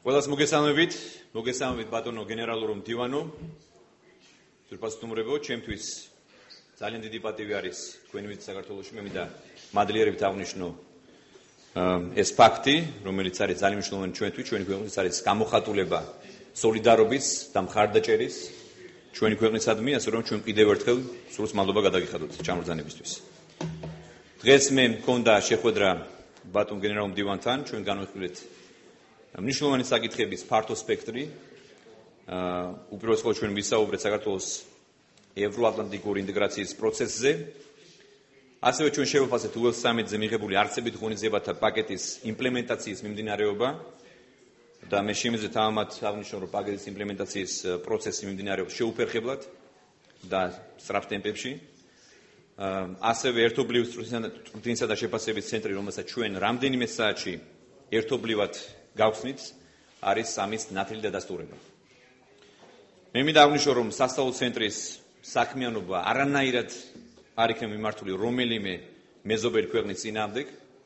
Ყველას მოგესალმებით ბატონო გენერალურო მდივანო. Სურპასტუმრებო, ჩემთვის ძალიან დიდი პატივი არის თქვენი ვიზიტი საქართველოში. მე მინდა მადლიერებით აღვნიშნო ეს ფაქტი, რომელიც არის ძალიან მნიშვნელოვანი ჩვენთვის, ჩვენი ქვეყნის არის გამოხატულება სოლიდარობის და მხარდაჭერის ჩვენი ქვეყნისადმი, ასე რომ ჩვენ კიდევ ერთხელ სულს მადლობა გადაგიხადოთ ჩამორძანებისთვის. დღეს მე მქონდა შეხვედრა ბატონ გენერალ მდივანთან, ჩვენ განვიხილეთ მნიშვნელოვანი საკითხების ფართო სპექტრი. უპირველეს ყოვლისა ჩვენ ვისაუბრეთ საქართველოს ევროატლანტიკური ინტეგრაციის პროცესზე. ასევე ჩვენ შევაფასეთ უელს სამიტზე მიღებული არცებით ღონისძიებათა პაკეტის იმპლემენტაციის მიმდინარეობა და მე შემიძლია თამამად აღვნიშნო, რომ პაკეტის იმპლემენტაციის პროცესი მიმდინარეობს შეუფერხებლად და სწრაფ ტემპებში. ასევე ერთობლივი სტრუქტურისა და შეფასების ცენტრი, რომელსაც ჩვენ რამდენიმე საათში ერთობლივად გავხსნით, არის სამის ნათელი დადასტურება. მე მინდა აღვნიშნო, რომ სასწავლო ცენტრის საქმიანობა არანაირად არ იქნება მიმართული რომელიმე მეზობელი ქვეყნის წინააღმდეგ.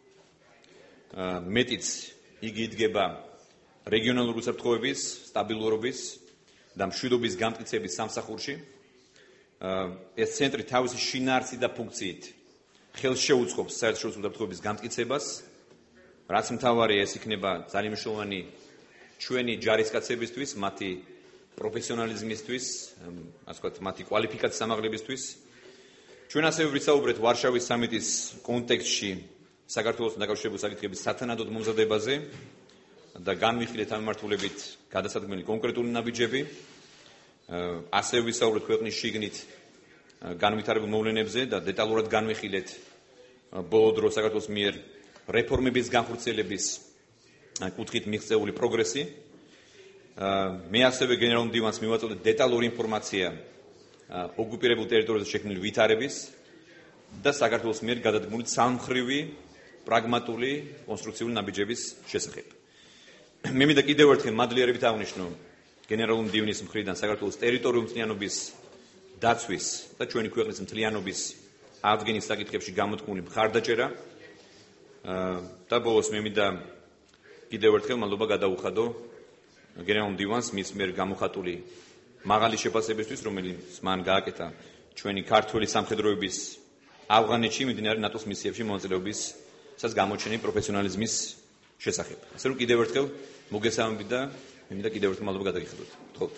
მეტიც იგი იდგება რეგიონალური უსაფრთხოების, სტაბილურობის და მშვიდობის გამტკიცების სამსახურში. ეს ცენტრი თავისი შინაარსით და ფუნქციით ხელს შეუწყობს საერთაშორისო უსაფრთხოების გამტკიცებას, რაც მთავარია, ეს იქნება ძალიან მნიშვნელოვანი ჩვენი ჯარისკაცებისთვის, მათი პროფესიონალიზმისთვის, ასე ვთქვათ, მათი კვალიფიკაციის ამაღლებისთვის. ჩვენ ასევე ვისაუბრეთ ვარშავის სამიტის კონტექსტში საქართველოსთან დაკავშირებული საკითხების სათანადოდ მომზადებაზე და განვიხილეთ ამ მიმართულებით გადასადგმელი კონკრეტული ნაბიჯები. ასევე ვისაუბრეთ ქვეყნის შიგნით განვითარებულ მოვლენებზე და დეტალურად განვიხილეთ ბოლო დროს საქართველოს მიერ რეფორმების განხორციელების კუთხით მიღწეული პროგრესი. მე ასევე გენერალ მდივანს მივაწოდე დეტალური ინფორმაცია ოკუპირებულ ტერიტორიაზე შექმნილი ვითარების და საქართველოს მიერ გადადგმული სამხრივი პრაგმატული კონსტრუქციული ნაბიჯების შესახებ. მე მინდა კიდევ ერთხელ მადლიერებით აღვნიშნო გენერალ მდივნის მხრიდან საქართველოს ტერიტორიული მთლიანობის დაცვის და ჩვენი ქვეყნის მთლიანობის აღდგენის საკითხებში გამოთქმული მხარდაჭერა. და ბოლოს მე მინდა კიდევ ერთხელ მადლობა გადაუხადო გენერალ მდივანს მის მიერ გამოხატული მაღალი შეფასებისთვის, რომელიც მან გააკეთა ჩვენი ქართველი სამხედროების ავღანეთში მიმდინარე ნატოს მისიებში მონაწილეობისას გამოჩენილი პროფესიონალიზმის შესახებ. ასე რომ კიდევ ერთხელ მოგესალმებით და მე მინდა კიდევ ერთხელ მადლობა გადაგიხადოთ. გთხოვთ.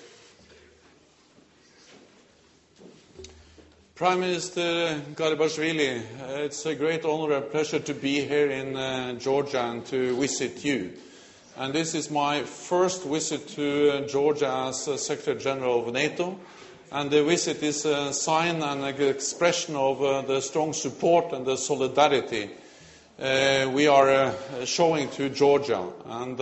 Prime Minister Garibashvili, it's a great honor and pleasure to be here in Georgia and to visit you. And this is my first visit to Georgia as Secretary General of NATO. And the visit is a sign and an expression of the strong support and the solidarity we are showing to Georgia. And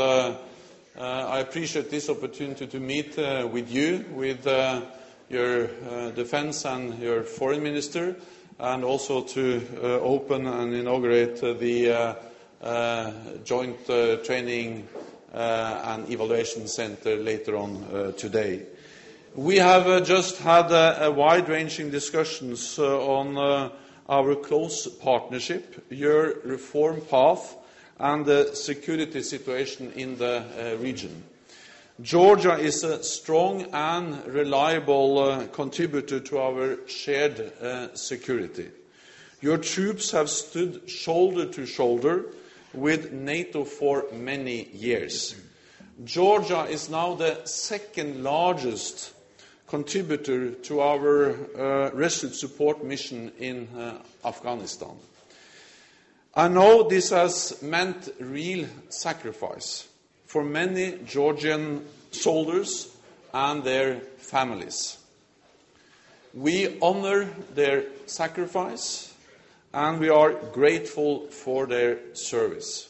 I appreciate this opportunity to meet with you, with your defense and your foreign minister, and also to open and inaugurate the joint training and evaluation center later on today. We have just had a wide-ranging discussions on our close partnership, your reform path, and the security situation in the region. Georgia is a strong and reliable contributor to our shared security. Your troops have stood shoulder to shoulder with NATO for many years. Georgia is now the second largest contributor to our resolute support mission in Afghanistan. I know this has meant real sacrifice for many Georgian soldiers and their families. We honor their sacrifice and we are grateful for their service.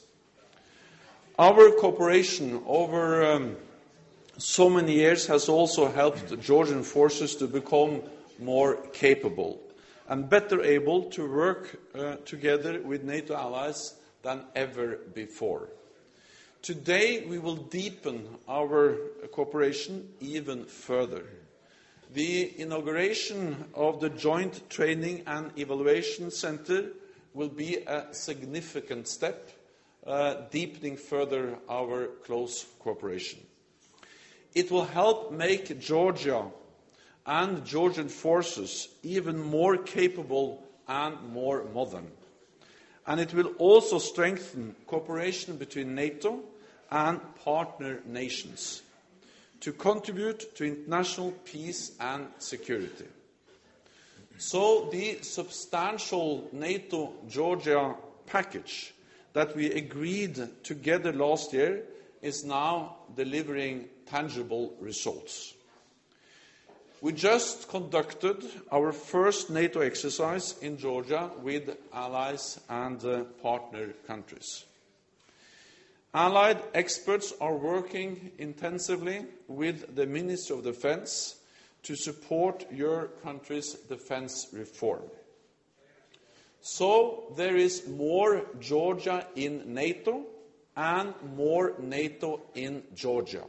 Our cooperation over so many years has also helped the Georgian forces to become more capable and better able to work together with NATO allies than ever before. Today we will deepen our cooperation even further. The inauguration of the Joint Training and Evaluation Center will be a significant step deepening further our close cooperation. It will help make Georgia and Georgian forces even more capable and more modern. And it will also strengthen cooperation between NATO and partner nations to contribute to international peace and security. So the substantial NATO-Georgia package that we agreed together last year is now delivering tangible results. We just conducted our first NATO exercise in Georgia with allies and partner countries. Allied experts are working intensively with the Ministry of Defense to support your country's defense reform. So there is more Georgia in NATO and more NATO in Georgia.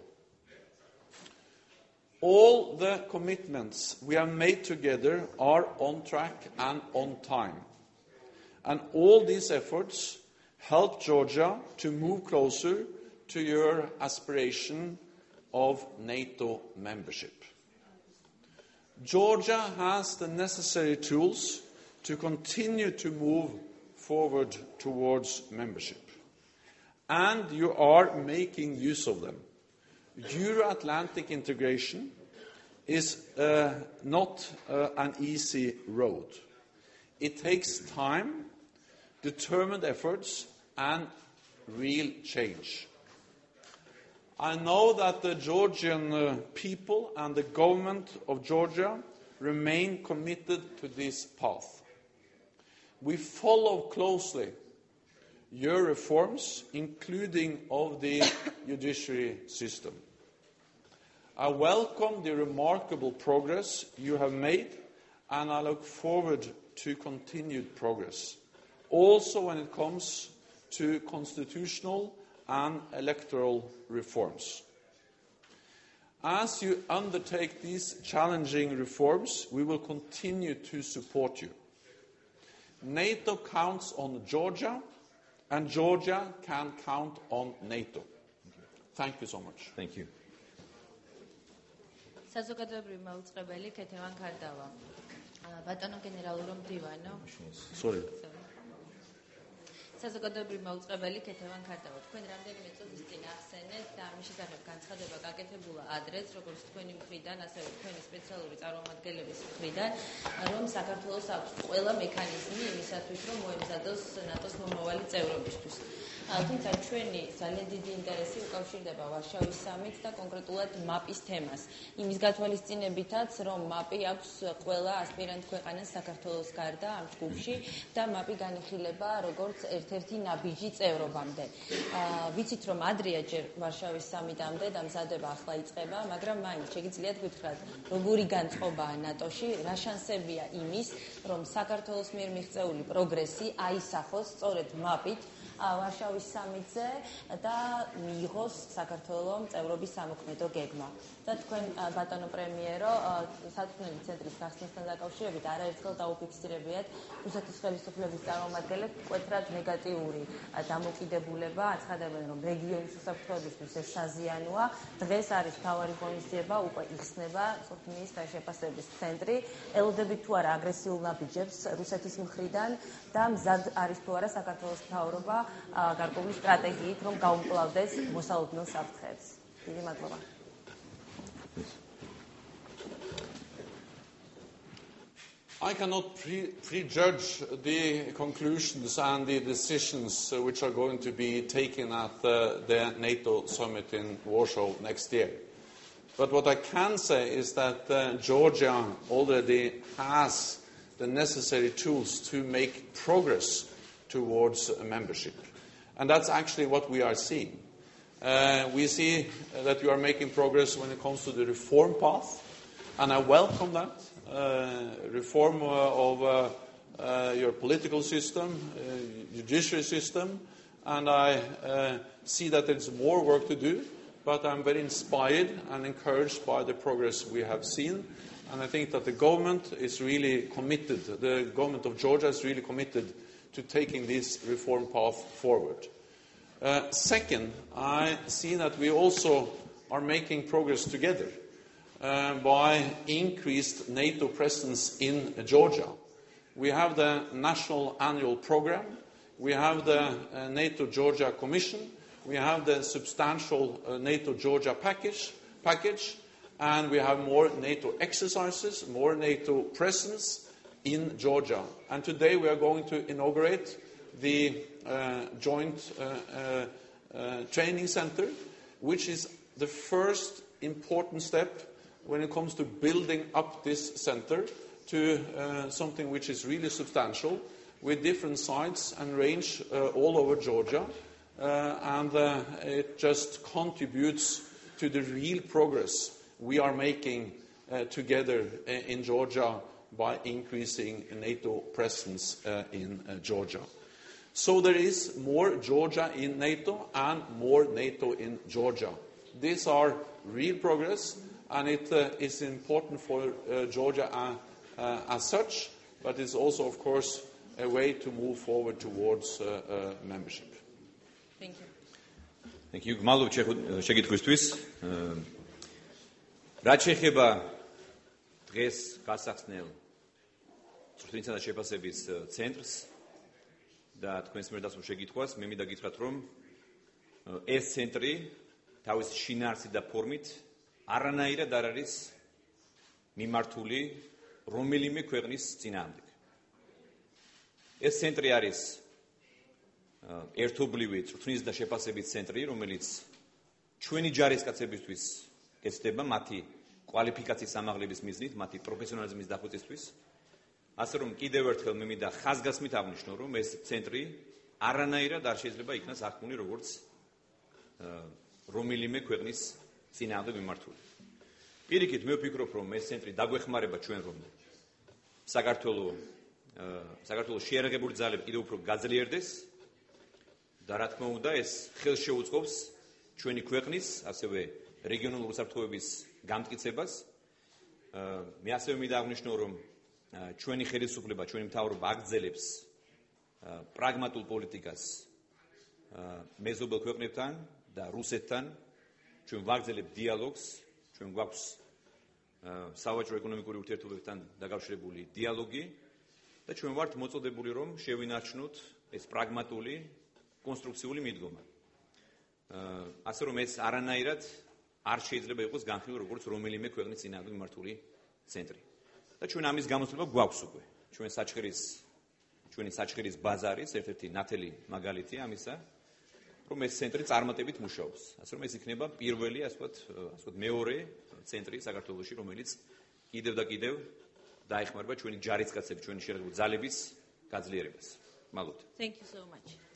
All the commitments we have made together are on track and on time. And all these efforts help Georgia to move closer to your aspiration of NATO membership. Georgia has the necessary tools to continue to move forward towards membership. And you are making use of them. Euro-Atlantic integration is not an easy road. It takes time, determined efforts, and real change. I know that the Georgian people and the government of Georgia remain committed to this path. We follow closely your reforms, including of the judiciary system. I welcome the remarkable progress you have made, and I look forward to continued progress, also when it comes to constitutional and electoral reforms. As you undertake these challenging reforms, we will continue to support you. NATO counts on Georgia, and Georgia can count on NATO. Thank you so much. Thank you. საზოგადოებრივი მაუწყებელი ქეთევან ქარდავა. ბატონო გენერალურო მდივანო. Sorry. საზოგადოებრივი მაუწყებელი ქეთევან ქარდავა. თქვენ რამდენიმე წუთის წინ ახსენეთ და ამის შესახებ განცხადება გაკეთებულა ადრეც, როგორც თქვენი მხრიდან, ასევე თქვენი სპეციალური წარმომადგენლების მხრიდან, რომ საქართველოს აქვს ყველა მექანიზმი იმისათვის, რომ მოემზადოს ნატოს მომავალი წევრობისთვის. თუმცა ჩვენი ძალიან დიდი ინტერესი უკავშირდება ვარშავის სამიტს და კონკრეტულად მაპის თემას. იმის გათვალისწინებითაც, რომ მაპი აქვს ყველა ასპირანტ ქვეყანას საქართველოს გარდა ამ ჯგუფში და მაპი განიხილება როგორც ერთ-ერთი ნაბიჯი წევრობამდე. ვიცით, რომ ადრეა ჯერ ვარშავის სამიტამდე და მზადება ახლა იწყება, მაგრამ მაინც შეგიძლიათ გითხრათ, როგორი განწყობაა ნატოში, რა შანსებია იმის, რომ საქართველოს მიერ მიღწეული პროგრესი აისახოს სწორედ მაპით ვარშავის სამიტზე და მიიღოს საქართველოს წევრობის სამოქმედო გეგმა. და თქვენ ბატონო პრემიერო, სათქმელი ცენტრის გახსნასთან დაკავშირებით არაერთხელ დაუფიქსირებიათ რუსეთის ხელისუფლების წარმომადგენლებს მკვეთრად ნეგატიური დამოკიდებულება, აცხადებენ, რომ რეგიონის უსაფრთხოებისთვის ეს საზიანოა. დღეს არის მთავარი ღონისძიება, უკვე იხსნება სოფლის შეფასების ცენტრი. ელოდებით თუ არა აგრესიულ ნაბიჯებს რუსეთის მხრიდან და მზად არის თუ არა საქართველოს მთავრობა გარკვეული სტრატეგიით, რომ გაუმკლავდეს მოსალოდნელ საფრთხეებს. დიდი მადლობა. I cannot prejudge the conclusions and the decisions which are going to be taken at the NATO summit in Warsaw next year. But what I can say is that Georgia already has the necessary tools to make progress towards membership. And that's actually what we are seeing. We see that you are making progress when it comes to the reform path, and I welcome that. Reform of your political system, judiciary system, and I see that there's more work to do, but I'm very inspired and encouraged by the progress we have seen, and I think that the government is really committed, the government of Georgia is really committed to taking this reform path forward. Second, I see that we also are making progress together by increased NATO presence in Georgia. We have the National Annual Program, we have the NATO-Georgia Commission, we have the substantial NATO-Georgia package, and we have more NATO exercises, more NATO presence in Georgia. And today we are going to inaugurate the joint training center, which is the first important step when it comes to building up this center to something which is really substantial, with different sites and range all over Georgia. And it just contributes to the real progress we are making together in Georgia by increasing NATO presence in Georgia. So there is more Georgia in NATO and more NATO in Georgia. These are real progress, and it is important for Georgia as such, but it's also, of course, a way to move forward towards membership. Thank you. Thank you. გმადლობთ შეკითხვისთვის. რაც შეეხება დღეს გასახსნელ წვრთნისა და შეფასების ცენტრს და თქვენს მიერ დასულ შეკითხვას, მე მინდა გითხრათ, რომ ეს ცენტრი თავის შინაარსით და ფორმით არანაირად არ არის მიმართული რომელიმე ქვეყნის წინააღმდეგ. ეს ცენტრი არის ერთობლივი წვრთნის და შეფასების ცენტრი, რომელიც ჩვენი ჯარისკაცებისთვის ეცდება მათი კვალიფიკაციის ამაღლების მიზნით, მათი პროფესიონალიზმის დახოცისთვის. ასე რომ კიდევ ერთხელ მე მინდა ხაზგასმით აღნიშნო, რომ ეს ცენტრი არანაირად არ შეიძლება იქნას აღქმული როგორც რომელიმე ქვეყნის წინააღმდეგ მიმართული. პირიქით მე ვფიქრობ, რომ ეს ცენტრი დაგვეხმარება ჩვენ, რომ საქართველოს შეიარაღებული ძალები კიდევ უფრო გაძლიერდეს და რა თქმა უნდა ეს ხელს შეუწყობს ჩვენი ქვეყნის, ასევე რეგიონალური უსაფრთხოების გამტკიცებას. მე ასევე მინდა აღნიშნო, რომ ჩვენი ხელისუფლება, ჩვენი მთავრობა აგრძელებს პრაგმატულ პოლიტიკას მეზობელ ქვეყნებთან და რუსეთთან. ჩვენ ვაგრძელებთ დიალოგს, ჩვენ გვაქვს სავაჭრო ეკონომიკური ურთიერთობებთან დაკავშირებული დიალოგი და ჩვენ ვართ მოწოდებული, რომ შევინარჩუნოთ ეს პრაგმატული კონსტრუქციული მიდგომა. ასე რომ ეს არანაირად არ შეიძლება იყოს განხილული როგორც რომელიმე ქვეყნის წინააღმდეგ მიმართული ცენტრი. და ჩვენ ამის გამოსვლება გვაქვს უკვე. ჩვენი საჩხერის ბაზარის ერთ-ერთი ნათელი მაგალითია ამისა, რომ ეს ცენტრი წარმატებით მუშაობს. ასე რომ ეს იქნება პირველი, ასე ვთქვათ, მეორე ცენტრი საქართველოში, რომელიც კიდევ და კიდევ დაეხმარება ჩვენი ჯარისკაცების, ჩვენი შეიარაღებული ძალების გაძლიერებას. მადლობთ. Thank you so much.